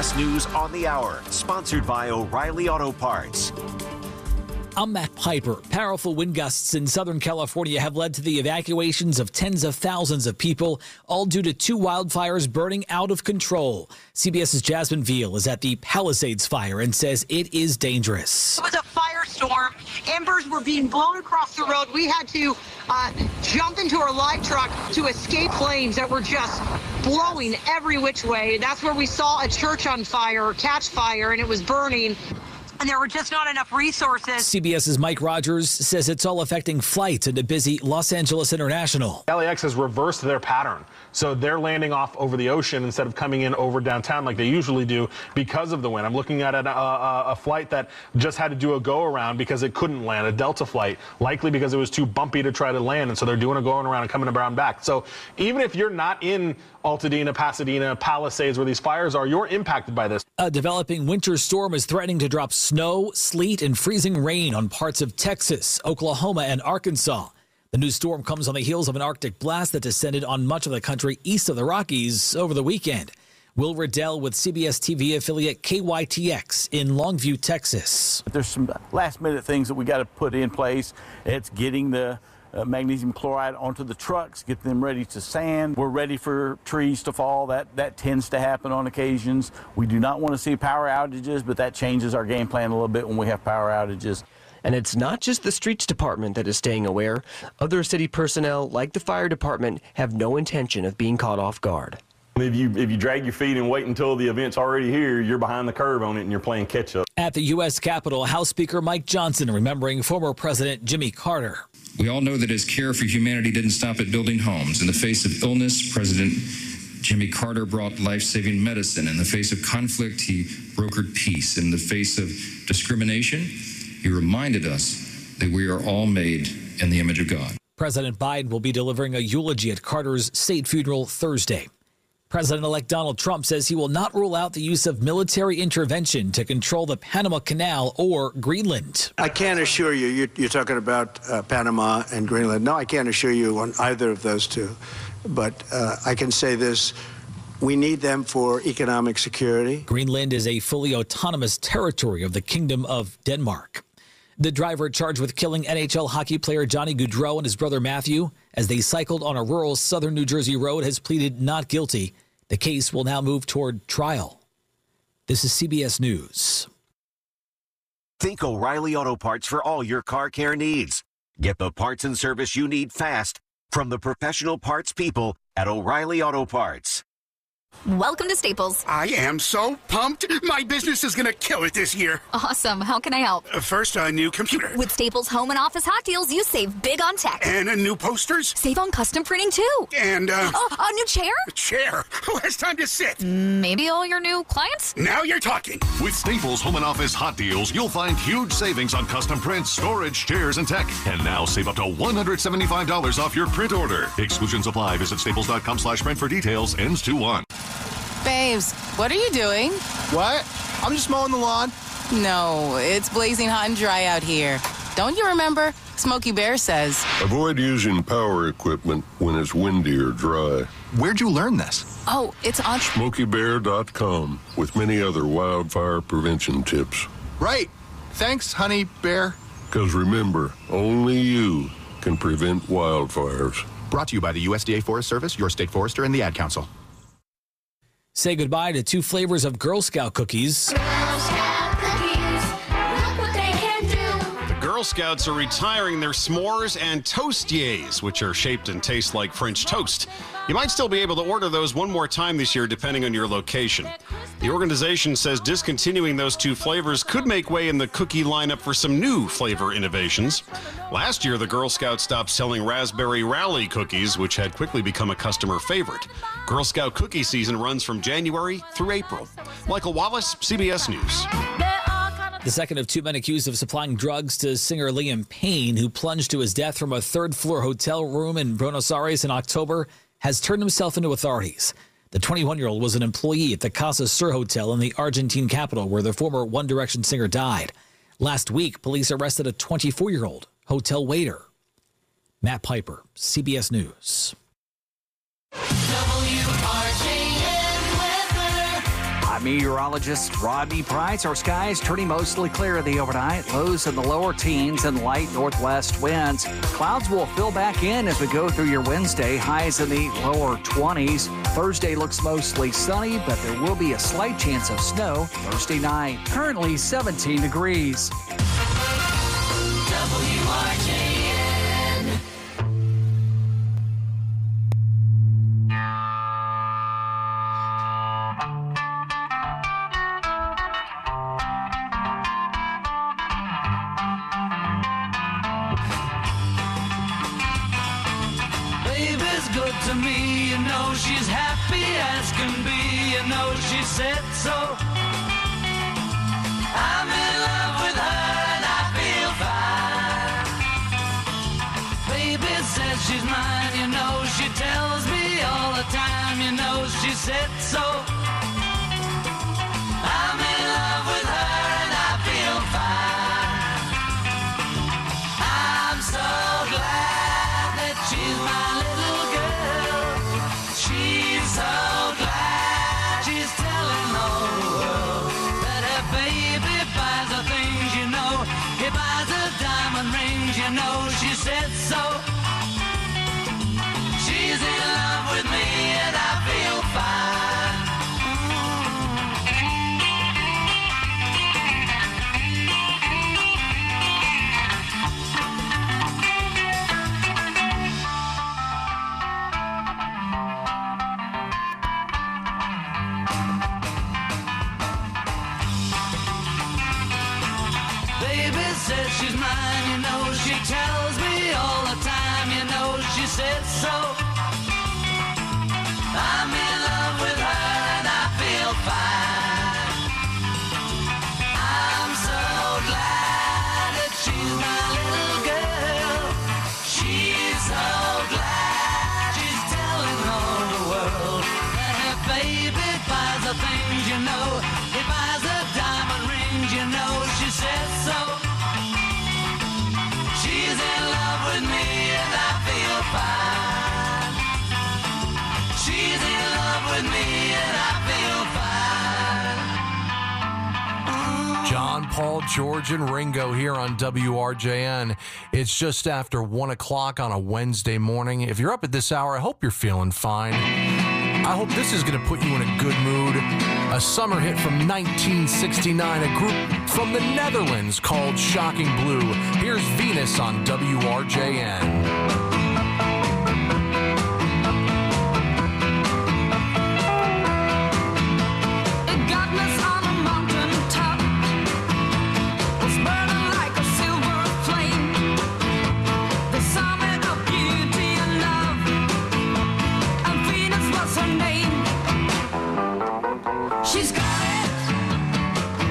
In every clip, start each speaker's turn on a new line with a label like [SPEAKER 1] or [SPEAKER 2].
[SPEAKER 1] CBS News on the Hour, sponsored by O'Reilly Auto Parts.
[SPEAKER 2] I'm Matt Piper. Powerful wind gusts in Southern California have led to the evacuations of tens of thousands of people, all due to two wildfires burning out of control. CBS's Jasmine Veal is at the Palisades fire and says it is dangerous.
[SPEAKER 3] It was a firestorm. Embers were being blown across the road. We had to jump into our live truck to escape flames that were just blowing every which way. That's where we saw a church on fire, catch fire, and it was burning. And there were just not enough resources.
[SPEAKER 2] CBS's Mike Rogers says it's all affecting flights into busy Los Angeles International.
[SPEAKER 4] LAX has reversed their pattern. So they're landing off over the ocean instead of coming in over downtown like they usually do because of the wind. I'm looking at a flight that just had to do a go-around because it couldn't land, a Delta flight, likely because it was too bumpy to try to land. And so they're doing a going around and coming around back. So even if you're not in Altadena, Pasadena, Palisades, where these fires are, you're impacted by this.
[SPEAKER 2] A developing winter storm is threatening to drop snow, sleet, and freezing rain on parts of Texas, Oklahoma, and Arkansas. The new storm comes on the heels of an Arctic blast that descended on much of the country east of the Rockies over the weekend. Will Riddell with CBS TV affiliate KYTX in Longview, Texas.
[SPEAKER 5] There's some last-minute things that we got to put in place. It's getting the magnesium chloride onto the trucks, get them ready to sand. We're ready for trees to fall. That tends to happen on occasions. We do not want to see power outages, but that changes our game plan a little bit when we have power outages.
[SPEAKER 6] And it's not just the streets department that is staying aware. Other city personnel, like the fire department, have no intention of being caught off guard.
[SPEAKER 7] If you drag your feet and wait until the event's already here, you're behind the curve on it and you're playing catch up.
[SPEAKER 2] At the U.S. Capitol, House Speaker Mike Johnson remembering former President Jimmy Carter.
[SPEAKER 8] We all know that his care for humanity didn't stop at building homes. In the face of illness, President Jimmy Carter brought life-saving medicine. In the face of conflict, he brokered peace. In the face of discrimination, he reminded us that we are all made in the image of God.
[SPEAKER 2] President Biden will be delivering a eulogy at Carter's state funeral Thursday. President-elect Donald Trump says he will not rule out the use of military intervention to control the Panama Canal or Greenland.
[SPEAKER 9] I can't assure you, you're talking about Panama and Greenland. No, I can't assure you on either of those two. But I can say this. We need them for economic security.
[SPEAKER 2] Greenland is a fully autonomous territory of the Kingdom of Denmark. The driver charged with killing NHL hockey player Johnny Gaudreau and his brother Matthew as they cycled on a rural southern New Jersey road has pleaded not guilty. The case will now move toward trial. This is CBS News.
[SPEAKER 1] Think O'Reilly Auto Parts for all your car care needs. Get the parts and service you need fast from the professional parts people at O'Reilly Auto Parts.
[SPEAKER 10] Welcome to Staples.
[SPEAKER 11] I am so pumped. My business is going to kill it this year.
[SPEAKER 10] Awesome. How can I help?
[SPEAKER 11] First, a new computer.
[SPEAKER 10] With Staples Home and Office Hot Deals, you save big on tech.
[SPEAKER 11] And new posters.
[SPEAKER 10] Save on custom printing, too.
[SPEAKER 11] And,
[SPEAKER 10] a new chair?
[SPEAKER 11] A chair. Who has time to sit?
[SPEAKER 10] Maybe all your new clients?
[SPEAKER 11] Now you're talking.
[SPEAKER 12] With Staples Home and Office Hot Deals, you'll find huge savings on custom prints, storage, chairs, and tech. And now save up to $175 off your print order. Exclusions apply. Visit staples.com/print for details. Ends 2/1.
[SPEAKER 13] Babes, what are you doing?
[SPEAKER 14] What? I'm just mowing the lawn.
[SPEAKER 13] No, it's blazing hot and dry out here. Don't you remember? Smokey Bear says,
[SPEAKER 15] avoid using power equipment when it's windy or dry.
[SPEAKER 14] Where'd you learn this?
[SPEAKER 13] Oh, it's on
[SPEAKER 15] SmokeyBear.com with many other wildfire prevention tips.
[SPEAKER 14] Right. Thanks, honey bear.
[SPEAKER 15] Because remember, only you can prevent wildfires.
[SPEAKER 14] Brought to you by the USDA Forest Service, your state forester, and the Ad Council.
[SPEAKER 2] Say goodbye to two flavors of Girl Scout cookies.
[SPEAKER 16] Girl Scout cookies, look what they can do.
[SPEAKER 17] The Girl Scouts are retiring their s'mores and toastiers, which are shaped and taste like French toast. You might still be able to order those one more time this year, depending on your location. The organization says discontinuing those two flavors could make way in the cookie lineup for some new flavor innovations. Last year, the Girl Scouts stopped selling Raspberry Rally cookies, which had quickly become a customer favorite. Girl Scout cookie season runs from January through April. Michael Wallace, CBS News.
[SPEAKER 2] The second of two men accused of supplying drugs to singer Liam Payne, who plunged to his death from a third-floor hotel room in Buenos Aires in October, has turned himself into authorities. The 21-year-old was an employee at the Casa Sur Hotel in the Argentine capital, where the former One Direction singer died. Last week, police arrested a 24-year-old hotel waiter. Matt Piper, CBS News.
[SPEAKER 18] I'm meteorologist Rodney Price. Our skies turning mostly clear the overnight. Lows in the lower teens and light northwest winds. Clouds will fill back in as we go through your Wednesday. Highs in the lower 20s. Thursday looks mostly sunny, but there will be a slight chance of snow Thursday night. Currently 17 degrees.
[SPEAKER 16] WRJN.
[SPEAKER 19] Baby's good to me, you know she's happy as can be, you know she said so. I'm in love with her and I feel fine. Baby says she's mine, you know she tells me all the time, you know she said so. I'm in love with her and I feel fine. I'm so glad that she's my little girl. She's so glad she's telling all the world that her baby buys her things, you know. He buys her diamond rings, you know. She said so. She's in love with me and I feel fine. Baby says she's mine, you know. She tells me all the time, you know. She said so. I'm in love with her and I feel fine. I'm so glad that she's my little girl. She's so glad she's telling all the world that her baby buys her things, you know. He buys her diamond rings, you know. She says so. She's in love with me and I feel fine. She's in love with me and I feel fine.
[SPEAKER 20] John, Paul, George, and Ringo here on WRJN. It's just after 1 o'clock on a Wednesday morning. If you're up at this hour, I hope you're feeling fine. I hope this is going to put you in a good mood. A summer hit from 1969, a group from the Netherlands called Shocking Blue. Here's Venus on WRJN.
[SPEAKER 19] She's got it.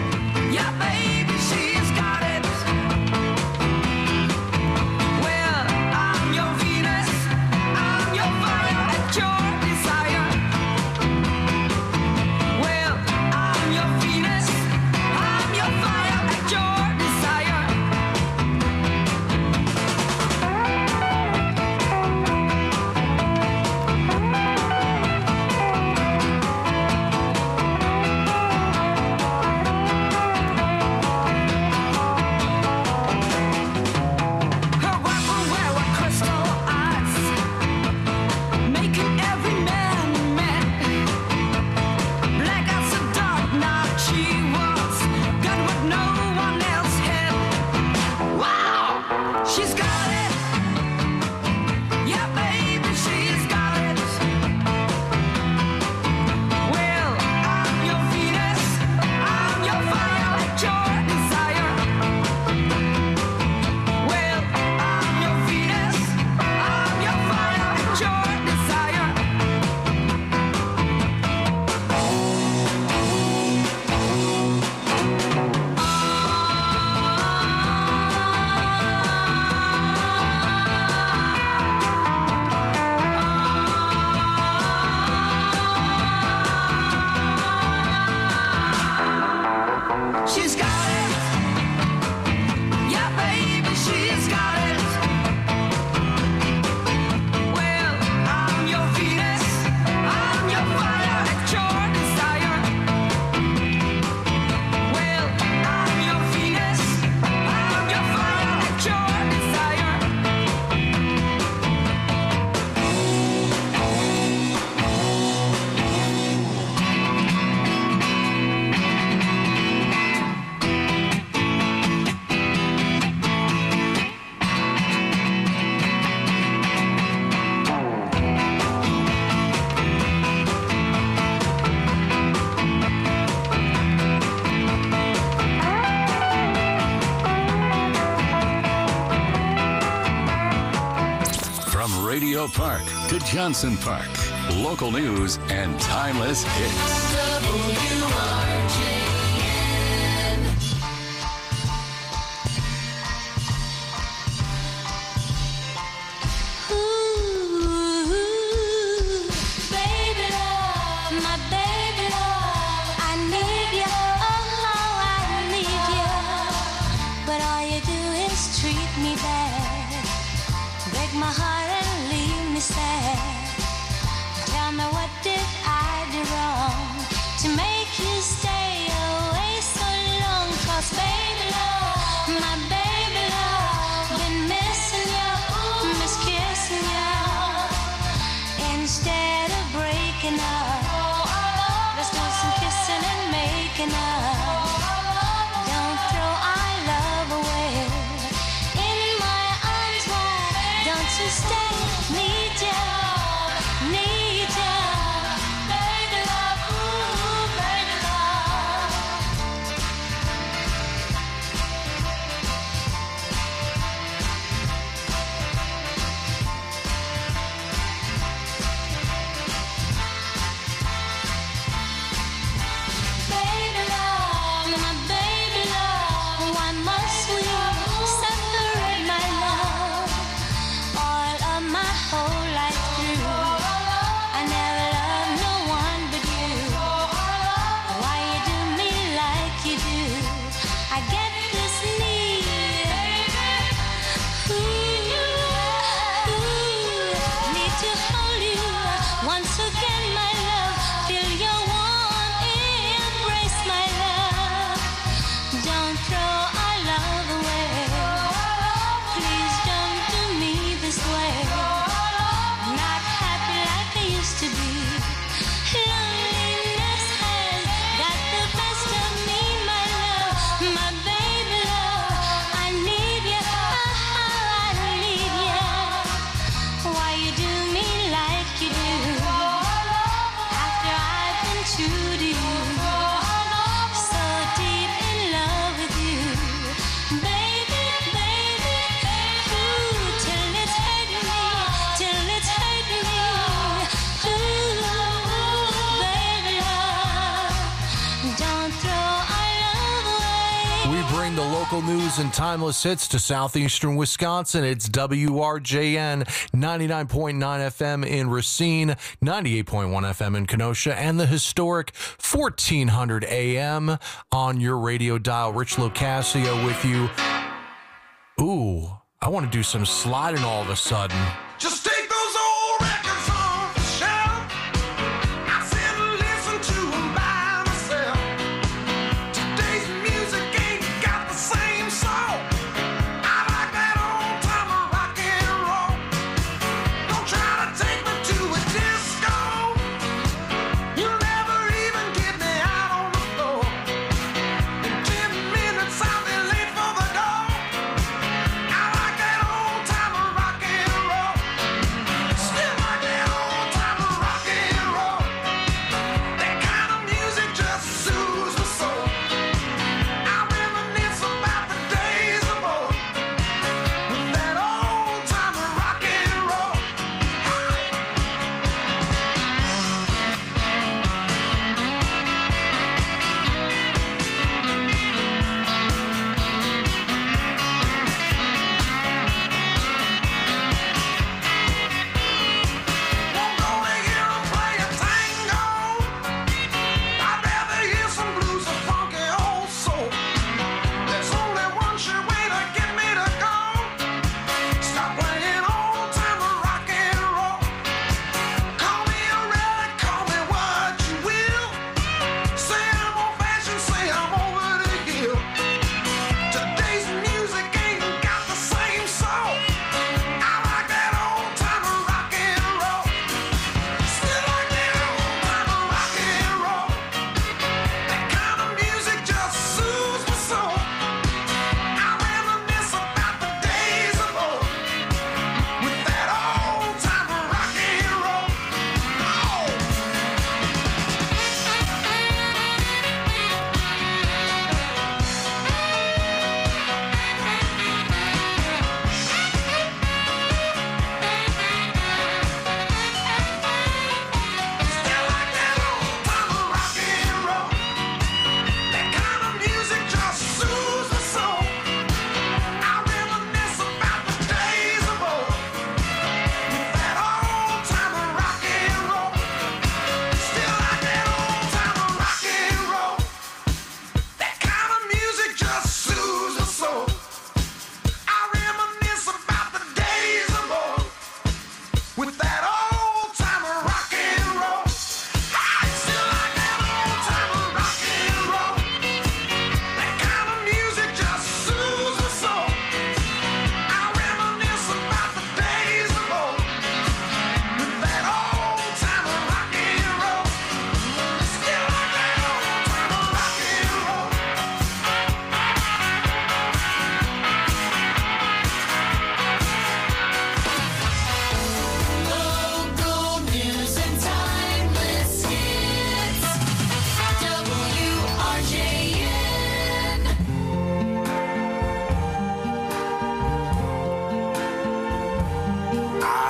[SPEAKER 19] Yeah, baby, she's got it. Well,
[SPEAKER 21] From Radio Park to Johnson Park, local news and timeless hits.
[SPEAKER 19] WRJN.
[SPEAKER 16] Baby love, my baby love, I need you, oh, I need you. But all you do is treat me bad, break my heart and leave me sad. Tell me, what did I do wrong to make you stay away so long? 'Cause baby love, my baby love, been missing you, miss kissing you. Instead of breaking up, let's do some kissing and making up. Don't throw our love away. In my arms wide, don't you stay. Need you, need you. Baby love, ooh, baby love. Baby love, my baby love, why must we separate, my love? All of my whole life through, I never loved no one but you. Why you do me like you do? I get this need, need to hold you once again, my love. Feel your warm embrace, my love. Don't throw our love away. Please don't do me this way. Not happy like I used to be. Loneliness has got the best of me, my love. My baby love, I need you, oh, I need you. Why you do me like you do? After I've been true to you, so deep in love with you, baby, baby, ooh, till it's hurting me, till it's hurting me, ooh, baby love, don't throw our love away.
[SPEAKER 20] We bring the local news and timeless hits to southeastern Wisconsin. It's WRJN 99.9 FM in Racine, 98.1 FM in Kenosha, and the historic 1400 AM on your radio dial. Rich Locascio with you. Ooh, I want to do some sliding all of a sudden.
[SPEAKER 19] Just take those old records off the shelf. I sit and listen to them by myself. Today's music ain't got the same soul. I like that old time of rock and roll. Don't try to take me to a disco. You'll never even get me out on the floor. In 10 minutes I'll be late for the door. I like that old time of rock and roll.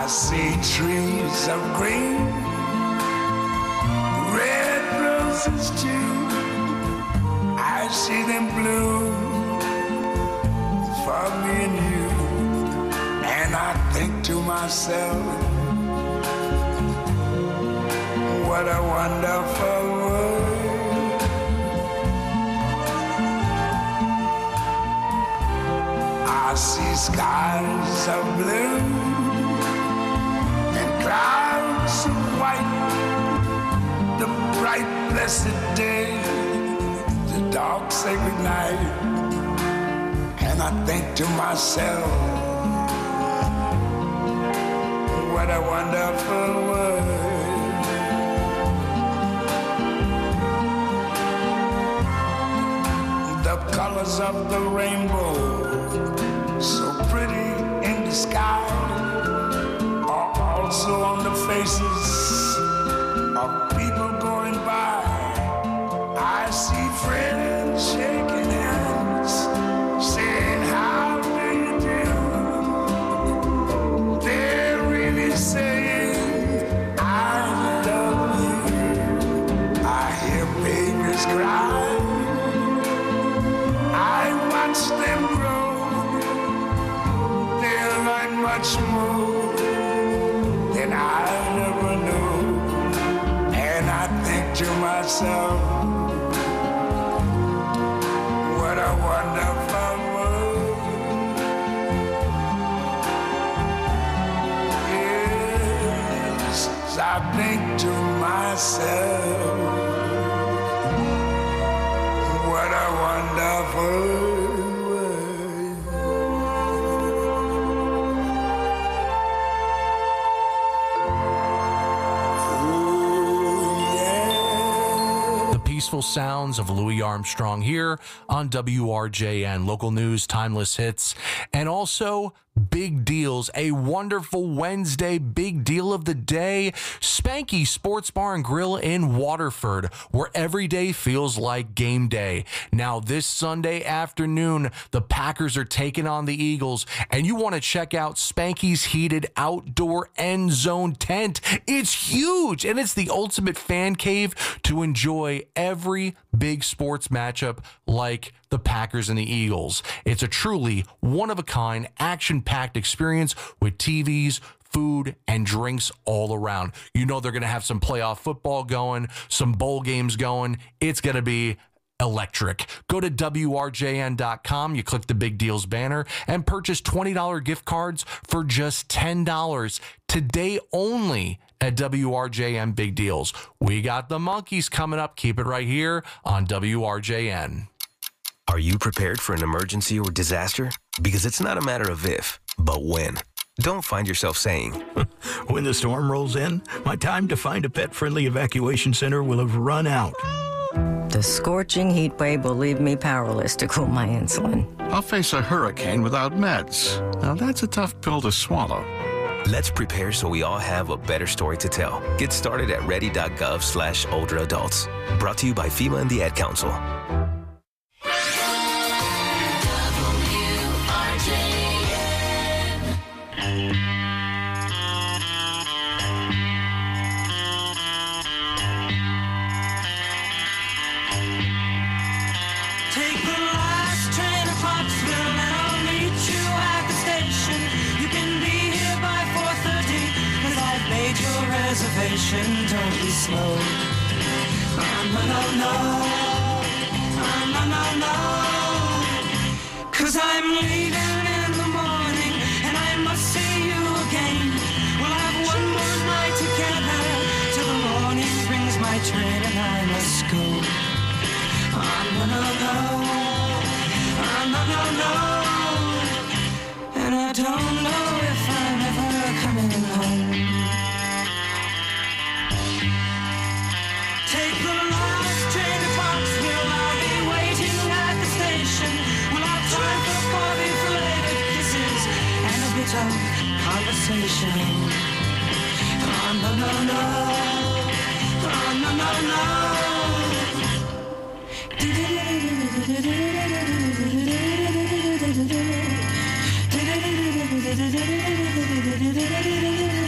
[SPEAKER 19] I see trees of green, red roses too. I see them bloom for me and you. And I think to myself, what a wonderful world. I see skies of blue and clouds of white, the bright blessed day, the dark sacred night. And I think to myself, what a wonderful world. The colors of the rainbow, so pretty in the sky, are also on the faces of people going by. I see friends shaking hands, saying, how do you do? They're really saying, I love you. I hear babies cry. I watch them grow. They'll learn much more than I ever knew. And I think to myself, what a wonderful world. Yes, I think to myself, what a wonderful world.
[SPEAKER 20] Peaceful sounds of Louis Armstrong here on WRJN. Local news, timeless hits, and also big deals. A wonderful Wednesday big deal of the day. Spanky Sports Bar and Grill in Waterford, where every day feels like game day. Now this Sunday afternoon, the Packers are taking on the Eagles, and you want to check out Spanky's heated outdoor end zone tent. It's huge, and it's the ultimate fan cave to enjoy every big sports matchup like the Packers and the Eagles. It's a truly one-of-a-kind, action-packed experience with TVs, food, and drinks all around. You know they're going to have some playoff football going, some bowl games going. It's going to be electric. Go to WRJN.com. You click the Big Deals banner and purchase $20 gift cards for just $10 today only at WRJN Big Deals. We got the Monkees coming up. Keep it right here on WRJN.
[SPEAKER 3] Are you prepared for an emergency or disaster? Because it's not a matter of if, but when. Don't find yourself saying,
[SPEAKER 22] when the storm rolls in, my time to find a pet-friendly evacuation center will have run out.
[SPEAKER 23] The scorching heat wave will leave me powerless to cool my insulin.
[SPEAKER 24] I'll face a hurricane without meds. Now that's a tough pill to swallow.
[SPEAKER 3] Let's prepare so we all have a better story to tell. Get started at ready.gov/older adults. Brought to you by FEMA and the Ad Council.
[SPEAKER 19] Don't be slow. No. 'Cause I'm leaving in the morning and I must see you again. We'll have one more night together till the morning brings my train and I must go. No. And I don't know if I'm ever coming home. Take the last train to Foxville. I'll be waiting at the station. We'll have time for coffee-flavored kisses and a bit of conversation. No.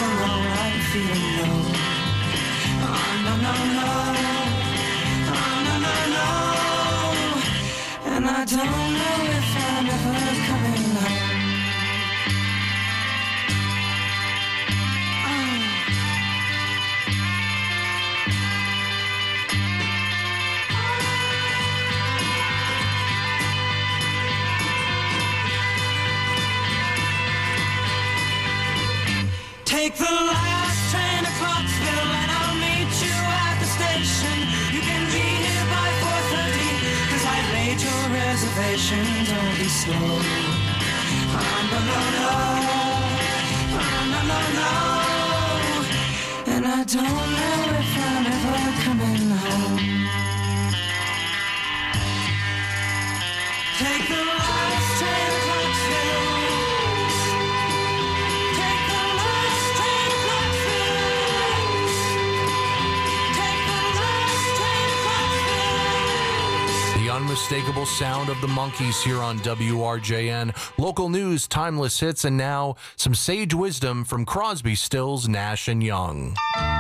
[SPEAKER 19] wrong, I'm feeling low. Oh, no, no, no. Oh, no, no, no. And I don't know if I'm ever coming home. Take the last train to Clarksville and I'll meet you at the station. You can be here by 4:30, 'cause I've made your reservation. Don't be slow. Oh, no, no, no. Oh, no, no, no. And I don't know if I'm ever coming home. Take the last train to Clarksville.
[SPEAKER 20] Unmistakable sound of the Monkees here on WRJN. Local news, timeless hits, and now some sage wisdom from Crosby, Stills, Nash & Young.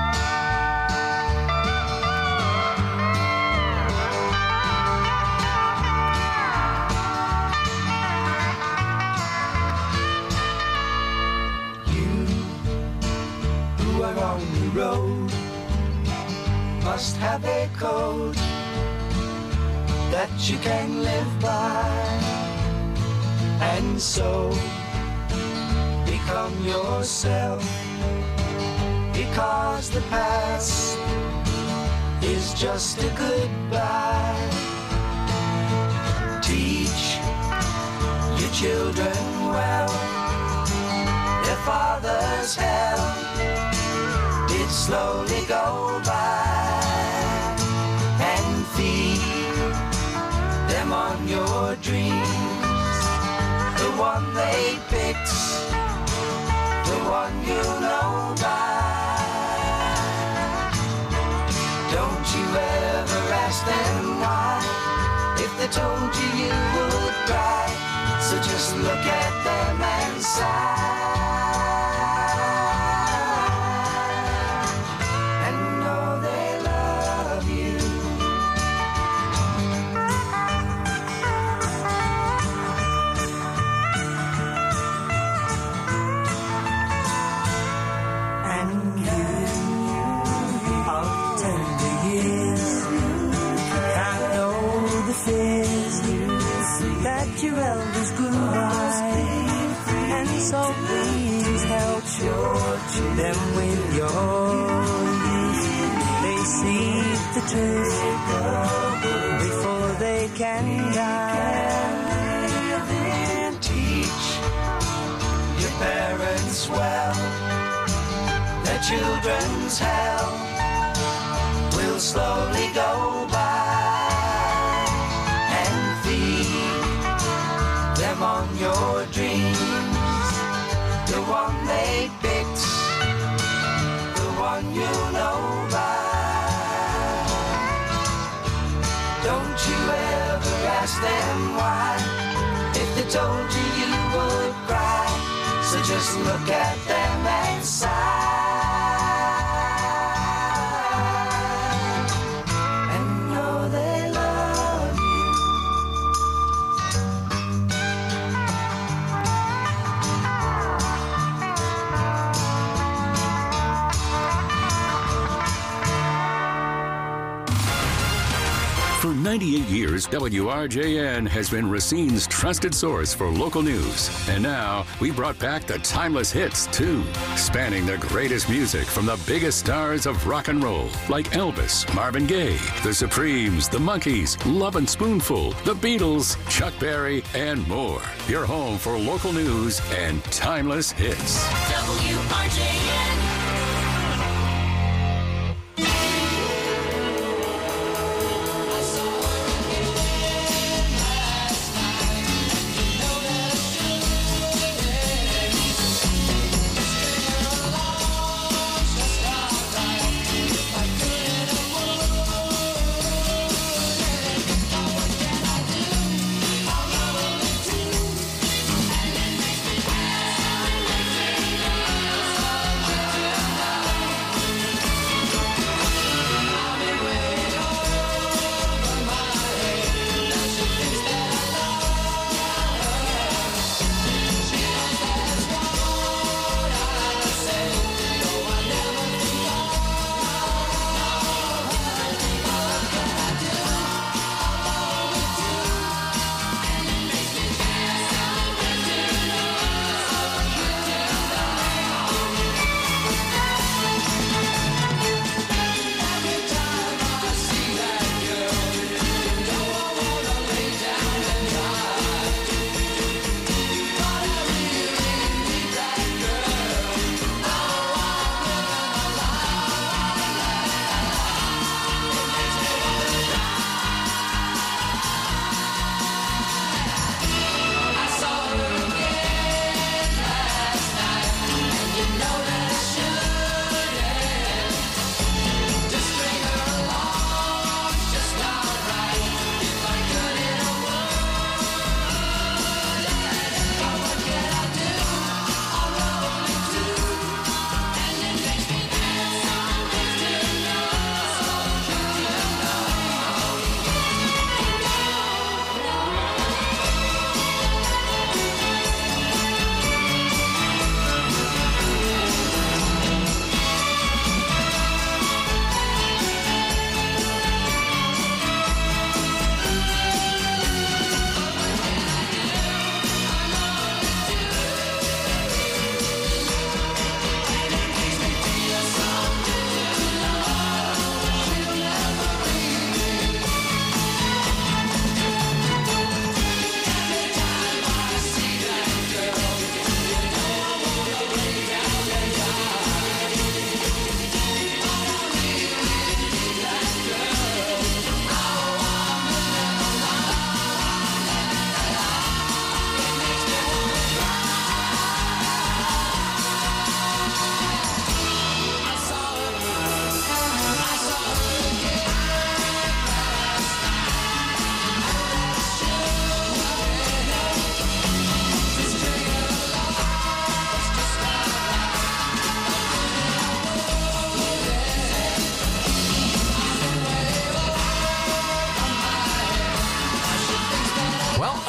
[SPEAKER 19] You who are on the road must have a code that you can live by, and so become yourself, because the past is just a goodbye. Teach your children well, their father's hell did slowly go by, and feed them on your dreams, the one they picked, the one you know by. Don't you ever ask them why, if they told you you would cry, so just look at them and sigh. Your elders grew by, and so please help them with your youth. They see the truth before they can die. Teach your parents well, their children's hell will slowly go by. On your dreams, the one they picked, the one you know by. Don't you ever ask them why, if they told you you would cry, so just look at them and sigh.
[SPEAKER 21] For 98 years, WRJN has been Racine's trusted source for local news. And now, we brought back the timeless hits, too, spanning the greatest music from the biggest stars of rock and roll, like Elvis, Marvin Gaye, The Supremes, The Monkees, Lovin' Spoonful, The Beatles, Chuck Berry, and more. Your home for local news and timeless hits.
[SPEAKER 19] WRJN.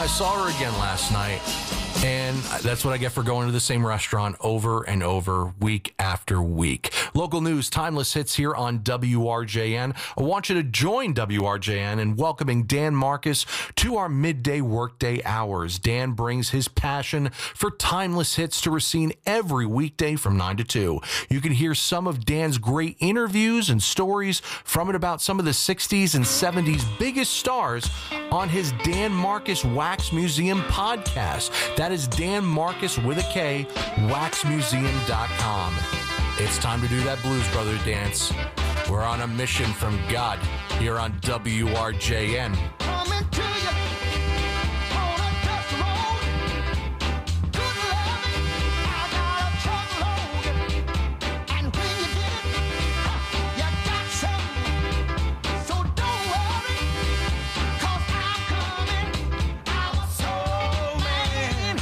[SPEAKER 20] I saw her again last night, and that's what I get for going to the same restaurant over and over, week after week. Local news, timeless hits here on WRJN. I want you to join WRJN in welcoming Dan Marcus to our midday workday hours. Dan brings his passion for timeless hits to Racine every weekday from 9 to 2. You can hear some of Dan's great interviews and stories from and about some of the 60s and 70s biggest stars on his Dan Marcus Wax Museum podcast. That is Dan Marcus with a K, waxmuseum.com. It's time to do that Blues Brother dance. We're on a mission from God here on WRJN.
[SPEAKER 19] Coming to you on a dust road. Good loving, I got a truckload. And when you get it, you got something. So don't worry, 'cause I'm coming. I'm a soul man.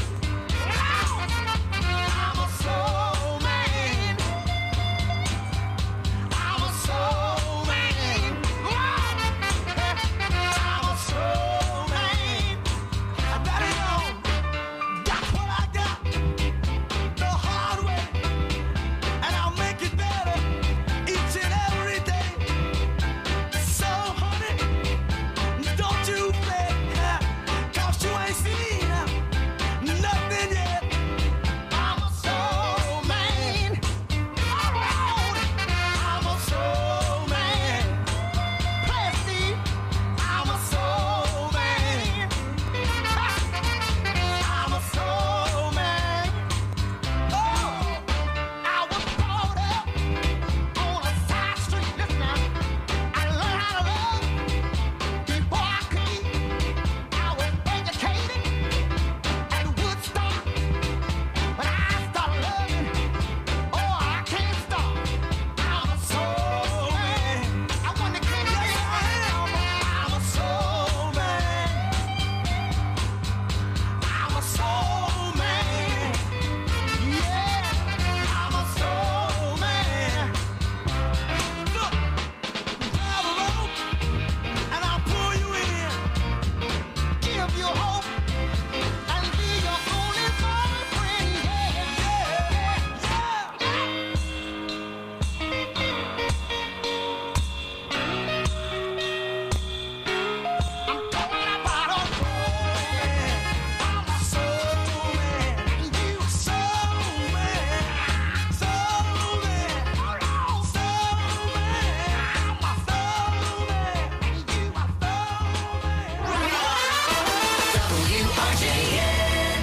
[SPEAKER 19] I'm a soul man. I'm a soul man. I'm a soul man. I got it on. Got what I got the hard way, and I'll make it better each and every day. So, honey, don't you fret, 'cause you ain't seen nothing yet. I'm a soul man. I'm a soul man. Play Steve. I'm a soul man. I'm a soul man. Oh, I was brought up on a side street. Listen now, I learned how to love before I could eat. I was educated at Woodstock, but I started loving. Oh, I can't stop. I'm a soul man. I want to claim that I am. I'm a soul man. I'm a soul man. Yeah, I'm a soul man. Look, grab a rope and I'll pull you in. Give you hope and be your only boyfriend. Yeah, yeah, yeah. I'm talking about a soul man. I'm a soul man. You a soul man. Soul man. Soul man. I'm a soul man. You a soul man. WRJN.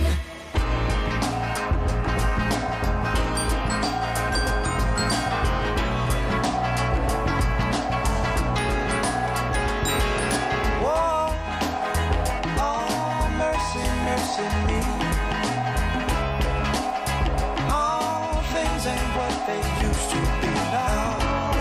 [SPEAKER 19] Whoa, oh, mercy, mercy me. All things ain't what they used to be now.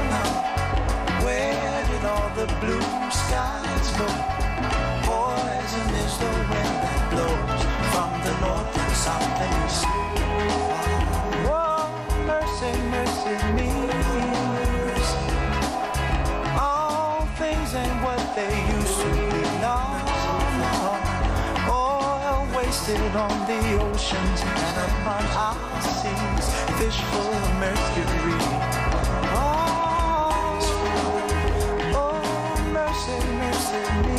[SPEAKER 19] Where did all the blue skies go? Poison is the wind that blows from the north and south and east. Whoa, mercy, mercy me. All things ain't what they used to be. No, no. Oil wasted on the oceans and upon our seas. Fish full of mercury. Oh, mercy, mercy me.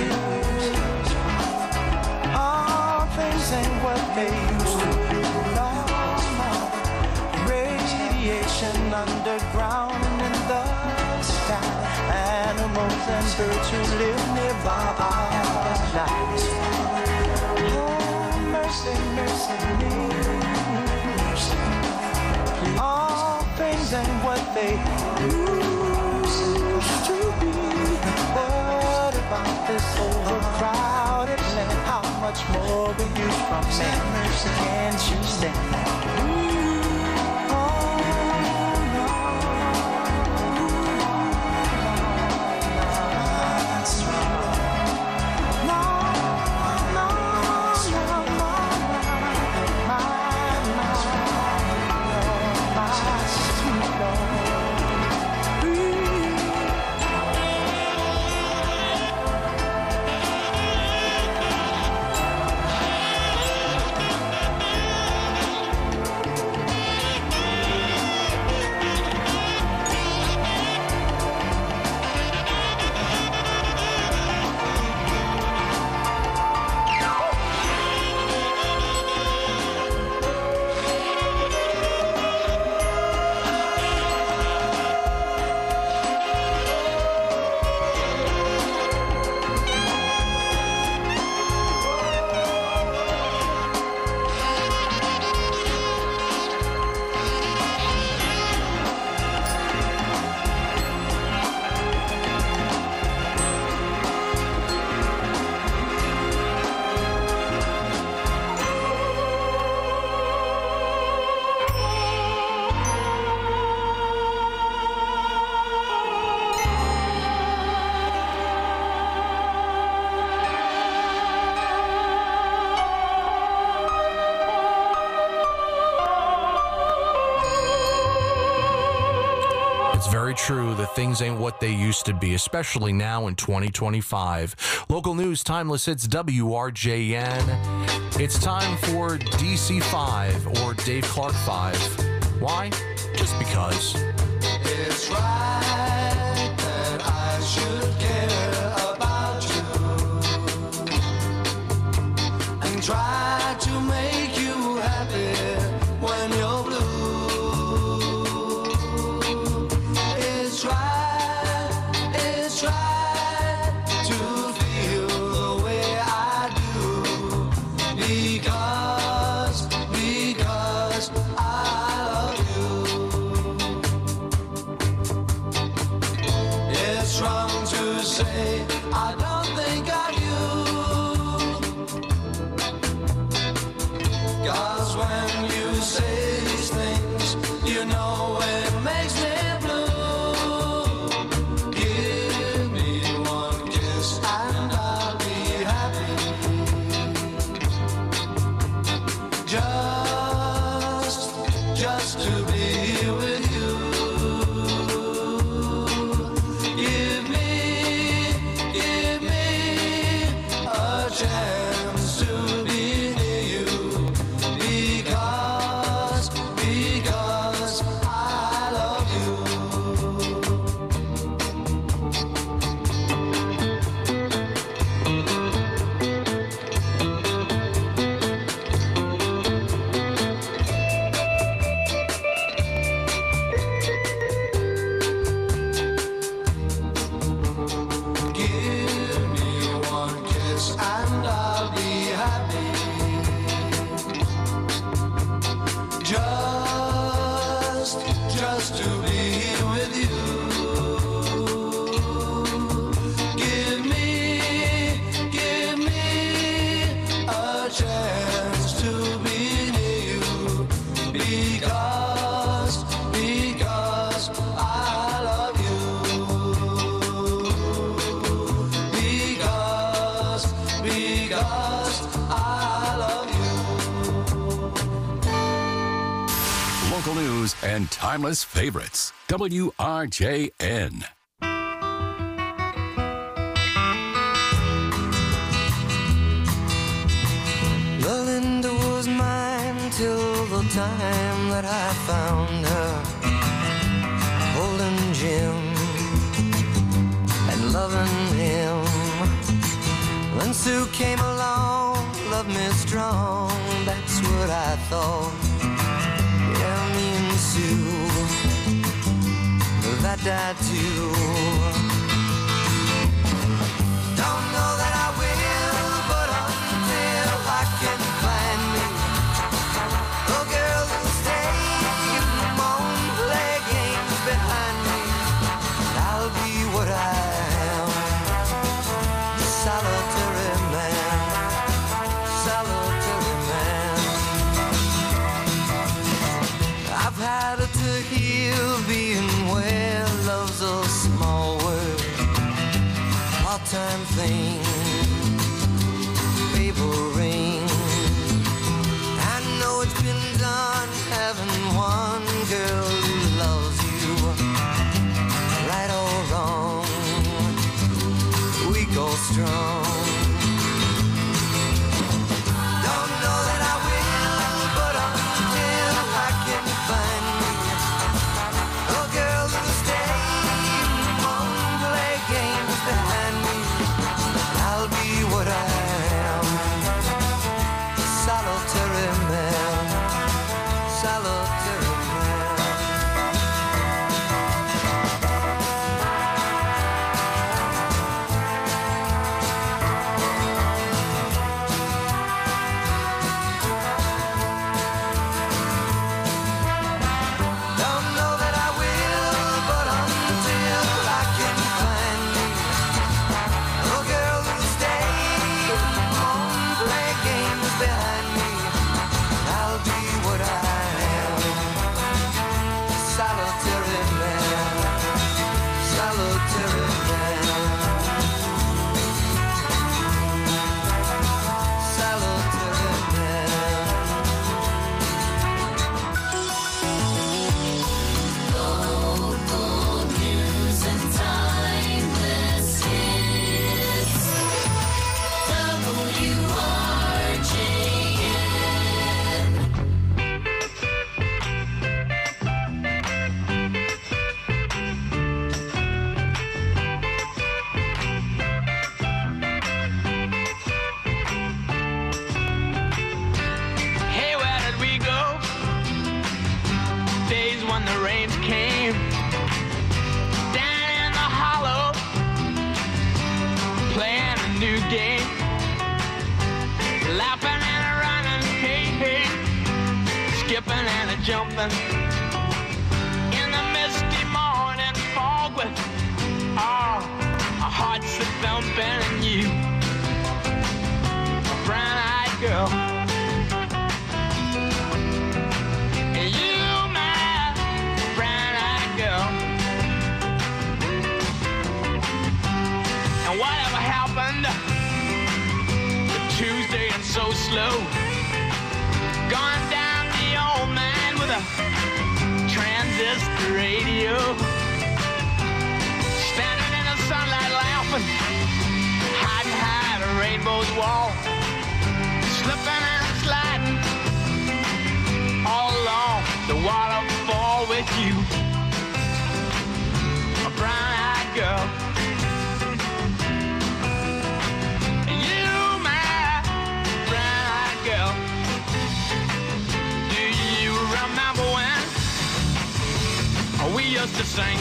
[SPEAKER 19] All things ain't what they used to be. No, no. Radiation underground and in the sky. Animals and birds who live nearby are night. Oh, mercy, mercy me. All things ain't what they used to be. What about this overcrowded land? How much more will you from me? Can't you stand that?
[SPEAKER 20] true that things ain't what they used to be, especially now in 2025. Local news, timeless hits, WRJN. It's time for DC 5 or Dave Clark 5. Why? Just because.
[SPEAKER 19] It's right that I should care about you and try to make you happy when you're blue. It's right to feel the way I do because I love you. It's wrong to say I don't think of you, 'cause when you say these things, you know it makes me blue. Give me one kiss and I'll be happy. Just to be with you. Give me a chance to be near you because I love you. Give me one kiss and I'll be happy. Just to be with you. Give me a chance to be near you because I love you. Because I love you.
[SPEAKER 21] Local news and timeless favorites. WRJN.
[SPEAKER 19] Linda was mine till the time that I found her, holding Jim and loving him. When Sue came along, loved me strong, that's what I thought. Yeah, me and Sue, that died too. Don't know that I will, but until I can find me a girl who'll stay and won't play games behind me, I'll be what I am, solitary man, solitary man. I've had it to heal being where love's a small word, part-time thing, favoring. I know it's been done having one girl who loves you, right or wrong, weak or strong. Don't know that I will, but until I can find me a girl who'll stay and won't play games behind me, I'll be what I am, solitary man, solitary man. the rains came down in the hollow, playing a new game, laughing and a running, hey, hey, skipping and a jumping in the misty morning fog with our hearts a thumping, and you, a brown-eyed girl. Whatever happened to Tuesday and so slow, gone down the old man with a transistor radio, standing in the sunlight laughing, hiding behind a rainbow's wall, slipping and sliding all along the waterfall with you, a brown-eyed girl. We used to sing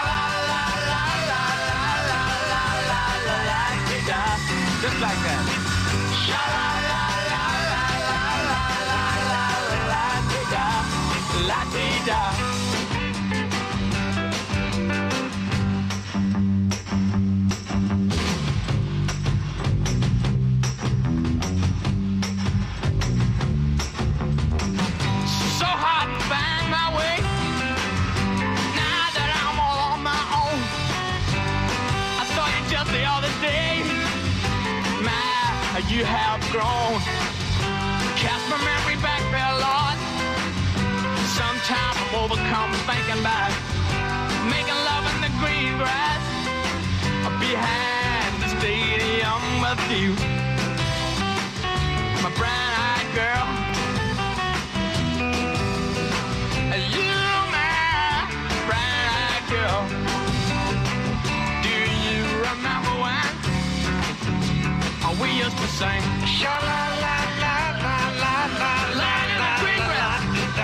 [SPEAKER 19] sha-la-la-la-la-la-la-la-la-la-la-la-la-la-la, just like that. Sha-la-la-la-la-la-la-la-la-la-la-la-la-la. You have grown. Cast my memory back there, Lord. Sometimes I'm overcome thinking about making love in the green grass behind the stadium with you, my brown-eyed girl. You, my brown-eyed girl. Do you remember when we used to sing sha-la-la-la-la-la-la-la-la, green grass.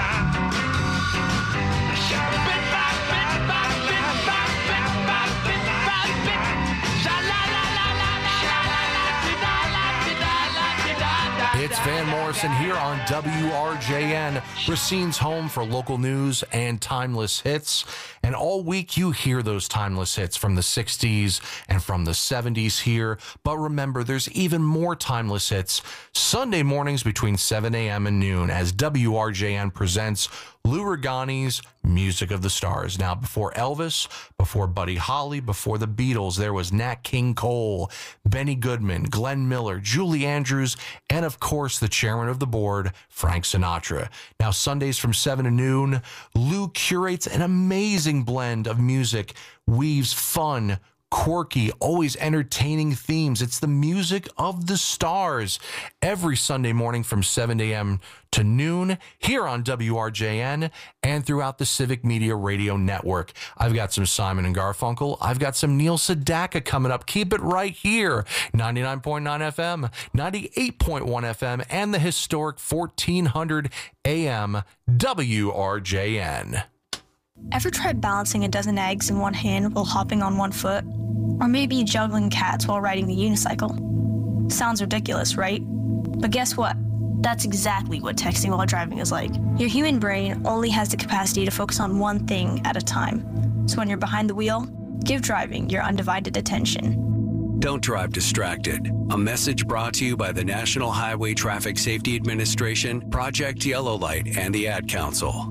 [SPEAKER 20] It's Van Morrison here on WRJN, Racine's home for local news and timeless hits. And all week you hear those timeless hits from the 60s and from the 70s here. But remember, there's even more timeless hits Sunday mornings between 7 a.m. and noon as WRJN presents Lou Regani's Music of the Stars. Now, before Elvis, before Buddy Holly, before the Beatles, there was Nat King Cole, Benny Goodman, Glenn Miller, Julie Andrews, and of course, the chairman of the board, Frank Sinatra. Now, Sundays from 7 to noon, Lou curates an amazing blend of music, weaves fun, quirky, always entertaining themes. It's the Music of the Stars every Sunday morning from 7 a.m. to noon here on WRJN and throughout the Civic Media Radio Network. I've got some Simon and Garfunkel. I've got some Neil Sedaka coming up. Keep it right here. 99.9 FM, 98.1 FM, and the historic 1400 AM WRJN.
[SPEAKER 4] Ever tried balancing a dozen eggs in one hand while hopping on one foot? Or maybe juggling cats while riding the unicycle? Sounds ridiculous, right? But guess what? That's exactly what texting while driving is like. Your human brain only has the capacity to focus on one thing at a time. So when you're behind the wheel, give driving your undivided attention.
[SPEAKER 5] Don't drive distracted. A message brought to you by the National Highway Traffic Safety Administration, Project Yellow Light, and the Ad Council.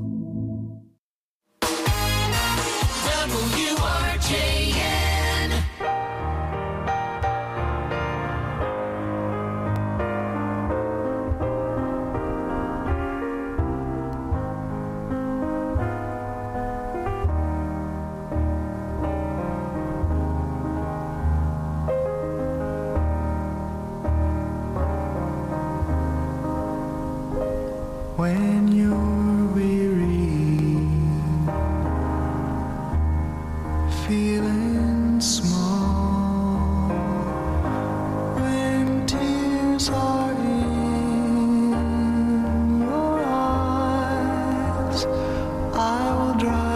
[SPEAKER 19] WRJN.
[SPEAKER 6] When you're weary, feeling small, when tears are in your eyes, I will dry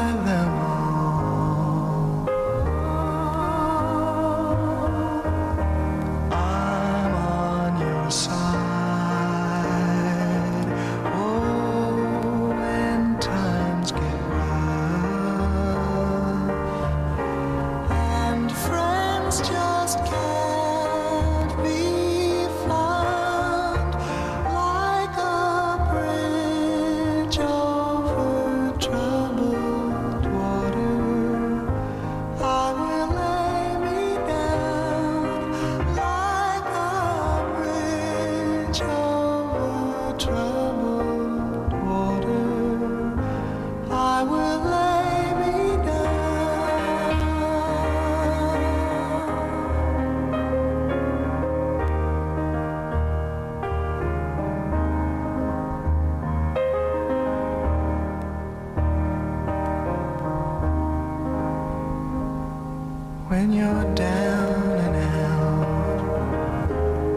[SPEAKER 6] when you're down and out,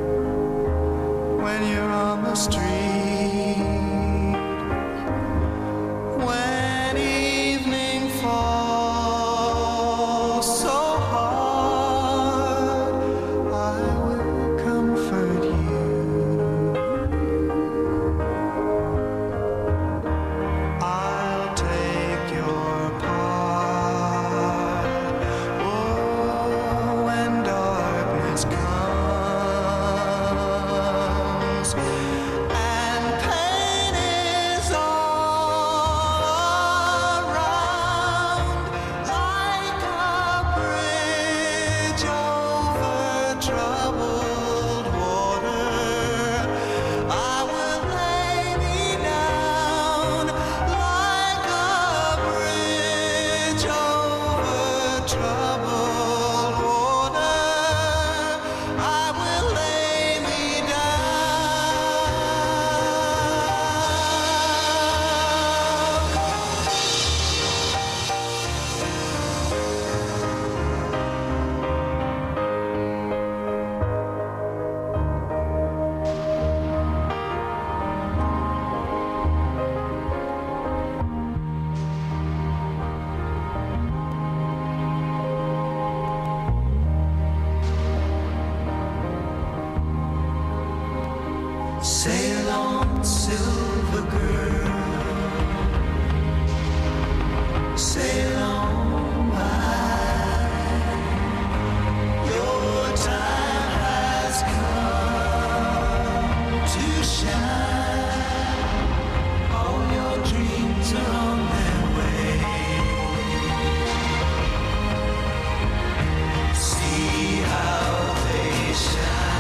[SPEAKER 6] when you're on the street, when evening falls so hard, I will comfort you. I'll take your part. Oh, when darkness comes and pain is all around, like a bridge over troubled water, I will lay me down like a bridge over troubled water. I will lay me Sail on, silver girl, sail on by. Your time has come to shine. All your dreams are on their way. See how they shine.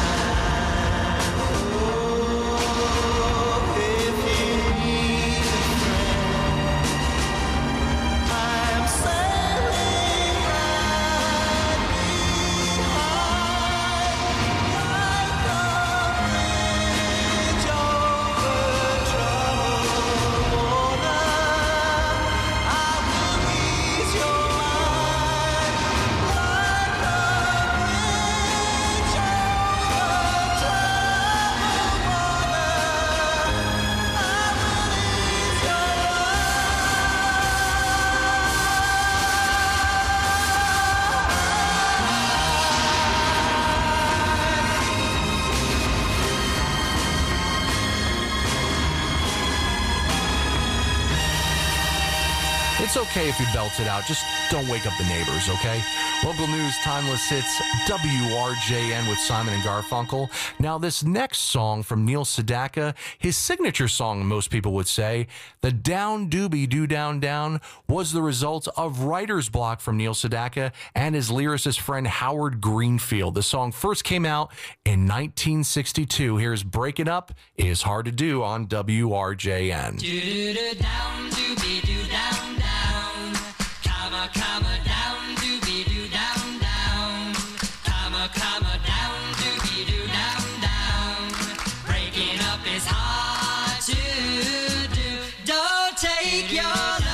[SPEAKER 20] It's okay if you belt it out. Just don't wake up the neighbors, okay? Local news, timeless hits, WRJN with Simon and Garfunkel. Now, this next song from Neil Sedaka, his signature song, most people would say, the Down Doobie Doo Down Down, was the result of writer's block from Neil Sedaka and his lyricist friend Howard Greenfield. The song first came out in 1962. Here's Break It Up Is Hard to Do on WRJN.
[SPEAKER 19] Down, doobie doo down down, comma down, doobie doo down down, comma down, doobie doo down down. Breaking up is hard to do. Don't take your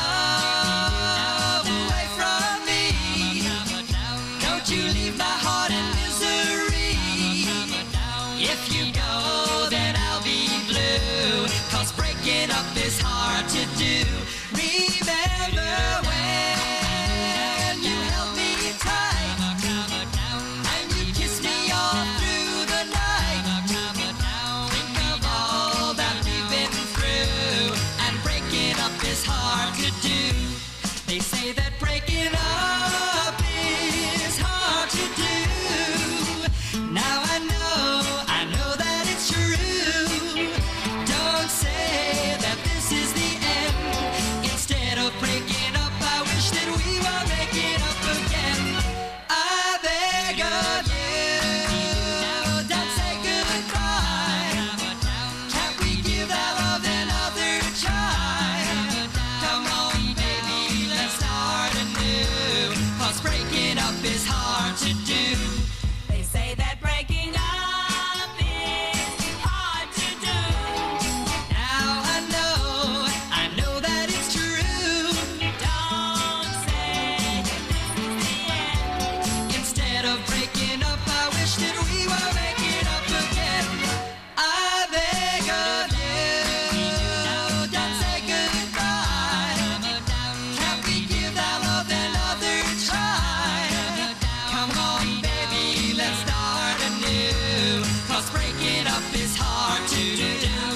[SPEAKER 19] love away from me. Don't you leave my heart in misery. If you go, then I'll be blue. 'Cause breaking up is hard to do. Remember when you held me tight and you kissed me all through the night. Think of all that we've been through, and breaking up is hard to do. They say that breaking up is hard to do. Now I know that it's true. Don't say that this is the end. Instead of breaking up, I wish that we were making up again. I beg of you, don't say goodbye. Can't we give that love another try? Come on, baby, let's start anew. 'Cause breaking up is hard to do. They say that breaking up is hard to do. Now I know that it's true. Don't say that this is the end. wish that we were making up again. I beg of you, don't say goodbye. Can't we give that love another try? Come on, baby, let's start anew. 'Cause breaking up is hard to do.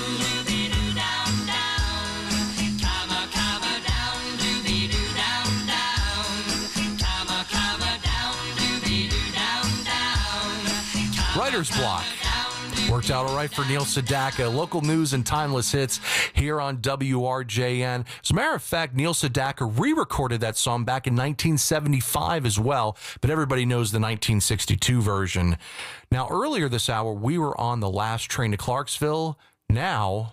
[SPEAKER 20] Writer's block. Worked out all right for Neil Sedaka. Local news and timeless hits here on WRJN. As a matter of fact, Neil Sedaka re-recorded that song back in 1975 as well, but everybody knows the 1962 version. Now, earlier this hour, we were on the last train to Clarksville. Now,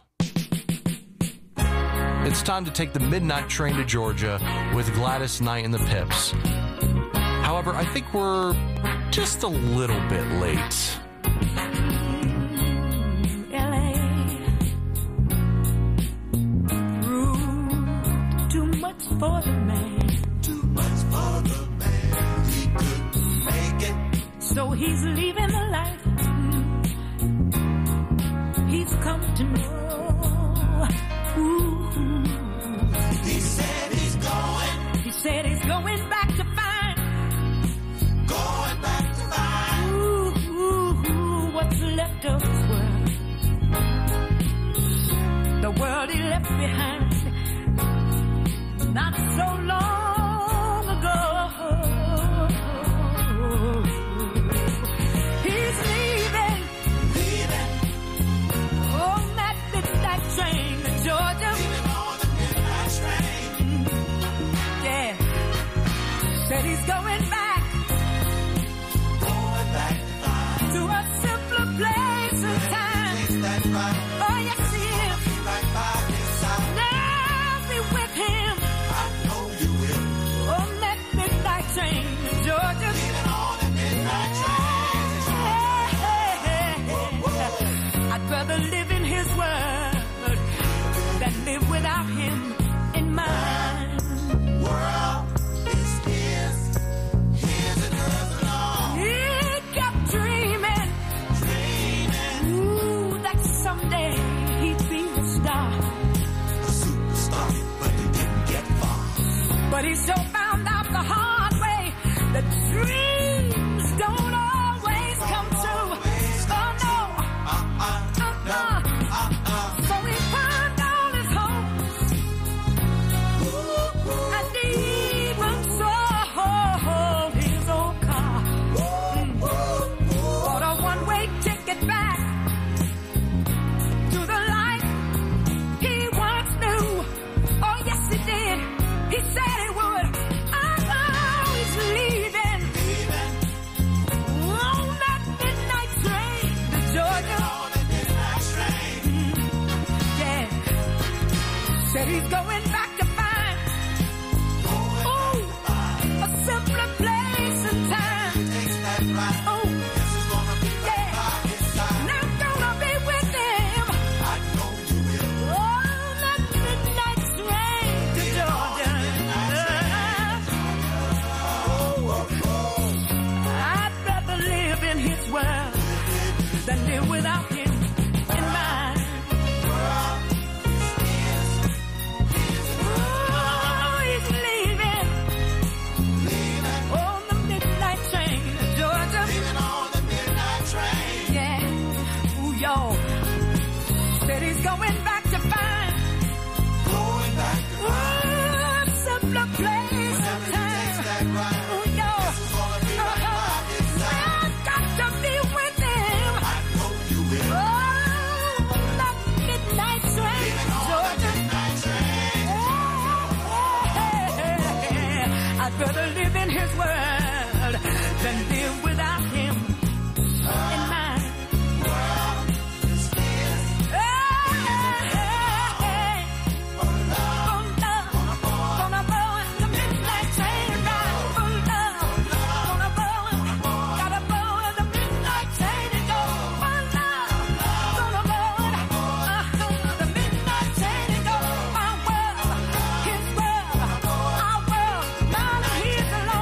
[SPEAKER 20] it's time to take the midnight train to Georgia with Gladys Knight and the Pips. However, I think we're just a little bit late.
[SPEAKER 16] LA, rude, too much for the man. Too much for the man. He couldn't make it. So he's leaving the life he's come to know. Ooh. He said he's going. He said he's going back to find. Going back to find. Ooh, what's left of his world. The world he left behind not so long ago. He's leaving on that midnight train to Georgia. Leaving on the midnight train. Yeah. Said he's going back. To a simpler place and time. Oh, yes, he is. Now be with him. I know you will. On that midnight train to Georgia. Leaving on the midnight train. I'd rather live in his world than live without him in mine. World is his. His and hers alone. He kept dreaming. Ooh, that someday he'd be a star. A superstar, but he didn't get far. But he so found out the hard way that dreams don't always come true. Oh no. So he found all his hopes. And he even sold his old car. Bought a one-way ticket back to the life he once knew. Oh, yes, he did. He said he would. Oh, he's leaving. On that midnight train to Georgia. Yeah. Said he's going back to find. Ooh, a simpler place and time. Oh, yeah. Now gonna be with him. On that midnight train to Georgia. I'd rather live in his world than live without him in mine. Oh, he's leaving. On the midnight train to Georgia. Yeah. Ooh, y'all. Said he's going back to find. Ooh, a simpler place and time. Ooh, y'all. I've got to be with him. Oh, that midnight train to Georgia. I'd rather live in his world than live without him in mine. His world, our world, mine and his alone.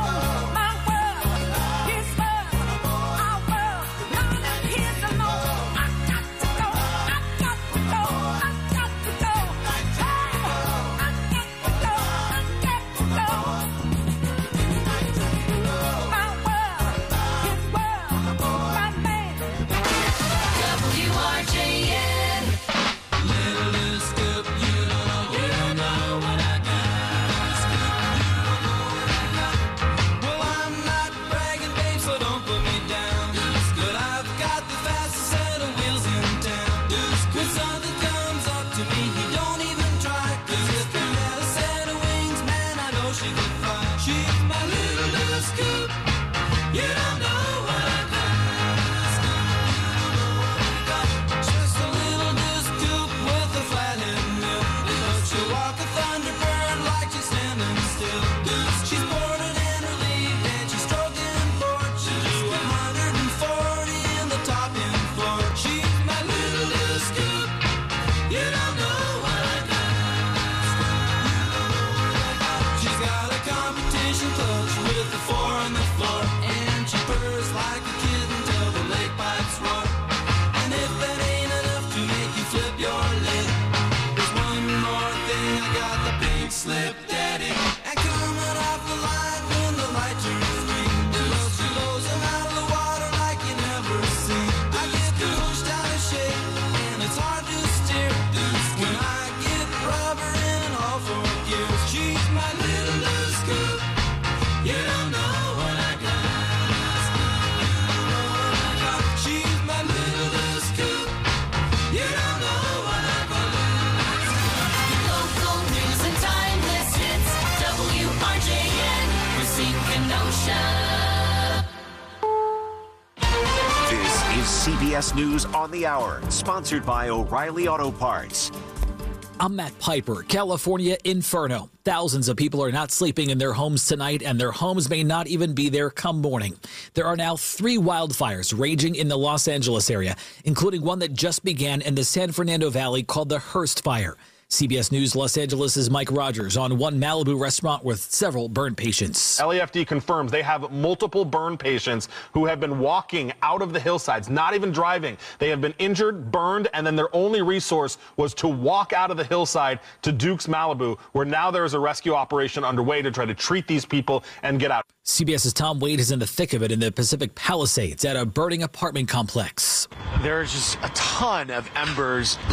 [SPEAKER 1] is CBS News on the Hour, sponsored by O'Reilly Auto Parts.
[SPEAKER 2] I'm Matt Piper. California inferno. Thousands of people are not sleeping in their homes tonight, and their homes may not even be there come morning. There are now 3 wildfires raging in the Los Angeles area, including one that just began in the San Fernando Valley called the Hearst Fire. CBS News Los Angeles' Mike Rogers on one Malibu restaurant with several burn patients.
[SPEAKER 7] LAFD confirms they have multiple burn patients who have been walking out of the hillsides, not even driving. They have been injured, burned, and then their only resource was to walk out of the hillside to Duke's Malibu, where now there is a rescue operation underway to try to treat these people and get out.
[SPEAKER 2] CBS's Tom Wade is in the thick of it in the Pacific Palisades at a burning apartment complex.
[SPEAKER 8] There's just a ton of embers